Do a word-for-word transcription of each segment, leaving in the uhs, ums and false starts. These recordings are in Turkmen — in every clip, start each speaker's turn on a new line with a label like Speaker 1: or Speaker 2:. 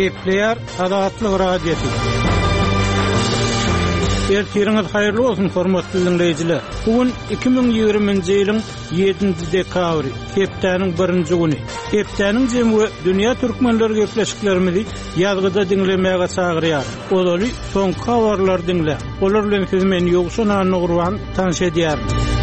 Speaker 1: Kepler Adatlı Radyosu. Ertiriniz hayırlı olsun hormatly dinleyijiler. Bugün iki bin ýygrimiňji ýylyň ýedinji dekabry, hepdeniň birinji güni. Hepdeniň jemgy dünýä türkmenleri gepleşiklerimizi ýazgyda dinlemäge çagyrýar. Olaly soňky habarlar dinle. Olar bilen siz meni ýogşan gurban tanış edýär.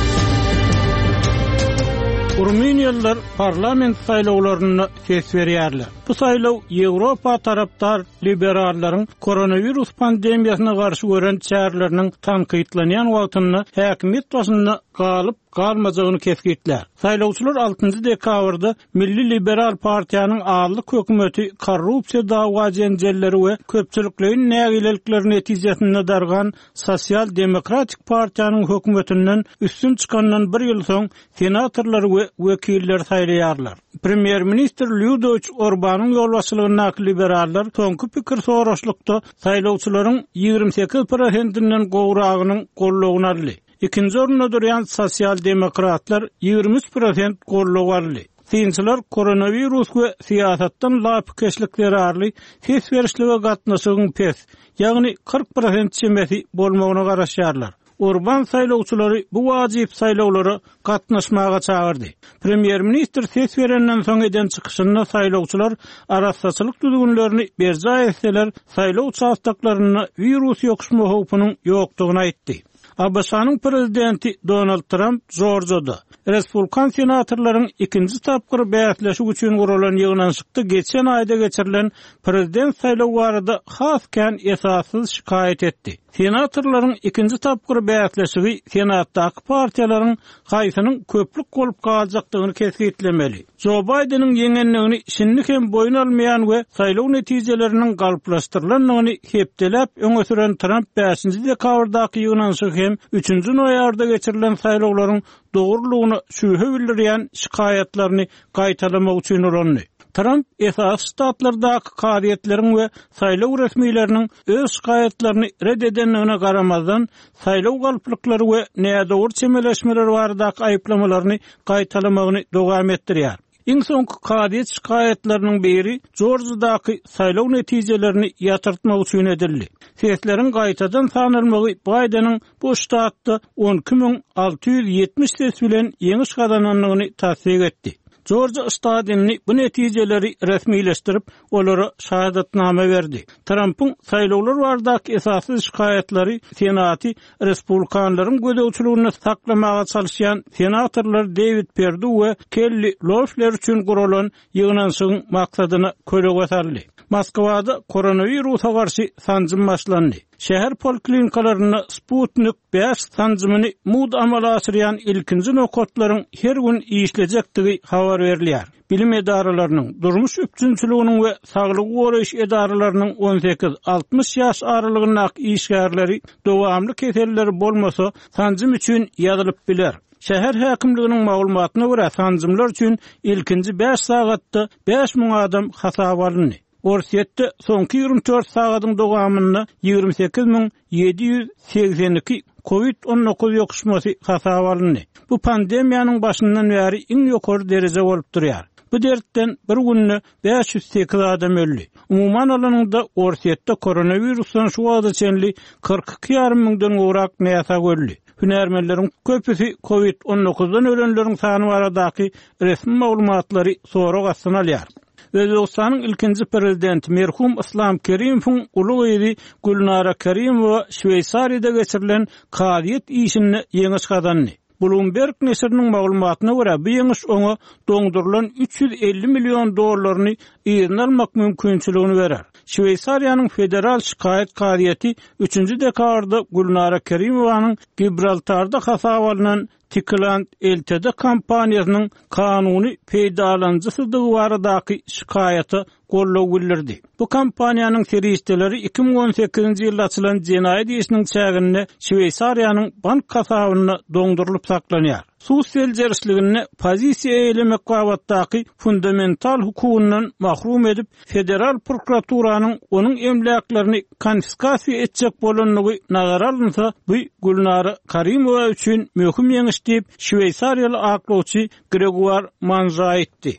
Speaker 1: Ruminiyalılar parlament saýlawlaryna ses berýärler. Bu saýlaw Ýewropa taraptar liberallaryň koronavirus pandemiýasyna garşy gören çäherleriniň tanqidlanýan wagtyny häkimet başynda galyp galmajagyny kesgitler. Saýlawçylar altynjy dekabrda Milli Liberal Partiýanyň ağırlyk hökümeti korrupsiýa dawa jenjelleri we köpçülikliň nägilelikleri netijesinde dargan Sosial Demokratik Partiýanyň hökümetinden üstün çykandan bir ýyl soň senatorlar we wekiller saýlaýarlar. Premier Minister Ludovic Orbanyň ýolbaşçylygyna liberallar soňky pikir soraşlykda saýlawçylaryň ýygrimi sekiz prosentinden gowragynyň gollawyny aldy. İkinci orunda durýan sosial demokratlar ýygrimi üç prosent gollaw aldy. Synçylar koronavirus we siýasatdan lapkeşlikleri arly ses berişlige gatnaşygyň pes, ýagny kırk prosent çemesi bolmagyna garaşýarlar. Orban saýlawçylary bu wajyp saýlawlara gatnaşmaga çagyrdy. Premier Minister ses berenden soň eden çykyşynda saýlawçylar araççylyk düzgünlerini berja etseler, saýlaw çastaklaryna virus ýokuşma howpunyň ýokdugyny aýtdy. A B S-nyň prezidenti Donald Trump Georgia'da Respublikan senatorlaryň ikinji tapgyr bäýatleşik üçin guralan ýygnanşykda geçen aýda geçirilen prezident saýlawy barada hasken esassız şikayet etdi. Senatorlaryň ikinji tapgyr bäýatleşigi senatdaky partiýalaryň gaýsynyň köplük bolup galjakdygyny kesgitlemeli. Joe Biden'in ýeňenligini şinlik hem boyun almayan we saýlaw netijeleriniň galplaşdyrylanlygyny hepdelep öňe süren Trump beşinji dekabrdaky ýygnanşyk hem üçünji noýabrda geçirilen saýlawlaryň dogrulygyny şübhe bildirýän şikayetlerini gaýtalamak üçin ulandy. Trump esas ştatlardaky kadiýetleriň we saýlaw resmiýetleriniň öz şikayetlerini red edenligine garamazdan saýlaw galplyklary we nädowur çemeleşmeleri baradaky aýyplamalaryny gaýtalamagyny dowam etdirýär. Iň soňky kadiýet şikayetleriniň biri Georgia'daky saýlaw netijelerini ýatyrtmak üçin edildi. Sesleriň gaýtadan sanylmagy Bidenyň bu ştatda on iki bin alty ýüz ýetmiş ses bilen ýeňiş kazananlygyny tasdik etdi. Georgia ştatynny bu netijeleri resmileşdirip olara şahadatname berdi. Trump'ın saýlawlar baradaky esassız şikayetleri senaty respublikanlaryň gödäwçiligini saklamaga çalışýan senatorlar David Perdue we Kelly Loeffler üçin guralan ýygnanşygyň maksadyna köle göterdi. Moskwada koronavirusa garşy sanjym başlandy. Şäher poliklinikalarına Sputnik beş sanjymyny mud amala asyrýan ilkinji nokotlaryň her gün işlejekdigi habar berilýär. Bilim edaralarynyň, durmuş üçinçiliginiň we saglyk goraýyş edaralarynyň on sekiz altmış ýaş aralygyndaky işgärleri dowamly keselleri bolmasa sanjym üçin ýazylyp biler. Şäher häkimliginiň maglumatyna görä sanjymlar üçin ilkinji beş sagatda beş ming adam hasaba alındy. Orsiýetde soňky ýygrimi dört sagatyň dowamyna ýygrimi sekiz bin ýedi ýüz seksen iki covid on dokuz ýokuşmasy hasaba alındy. Bu pandemiýanyň başyndan bäri iň ýokary derejede bolup durýar. Bu dertten bir günde beş yüz sekiz adam öldü. Umuman alanynda Orsiýetde koronavirusdan şu wagtda çenli kırk iki ýarym mingden gowrak näsa görüldü. Hünärmenleriň köpüsi covid on dokuzdan ölenleriň sany baradaky resmi maglumatlary sonra gassyn alýar. Özbekistanyň ilkinji prezidenti merhum Islom Kerimovň uly ýeri Gulnara Kerimowa Şweýsariýada geçirilen kadiýet işini ýeňiş kazandy. Bloomberg neşriniň maglumatyna görä bu ýeňiş oňa doňdurulan üç yüz elli million dollaryny ýygyny almak mümkinçiligini berer. Şweýsariýanyň federal şikayet kadiýeti üçünji dekabrda Gulnara Kerimowanyň Gibraltarda hasaba alynan Tikland L T D kompaniýasynyň kanuny peýdalanjysydygy baradaky şikaýaty gollaw bildirdi. Bu kompaniýanyň serişdeleri iki bin on sekizinji ýylda açylan jenaýat işiniň çägine Şweýsariýanyň bank hasabyna doňdurulyp saklanýar. Sosial jerişligini pozisiýa eýlemek gabatdaky fundamental hukukundan mahrum edip federal prokuraturanyň onuň emläklerini konfiskasiýa etjek bolanlygy nazara alynsa, bu Gulnara Kerimowa üçin möhüm ýeňiş diýip Şweýsariýaly aklawçy Gregor Manza aýtdy.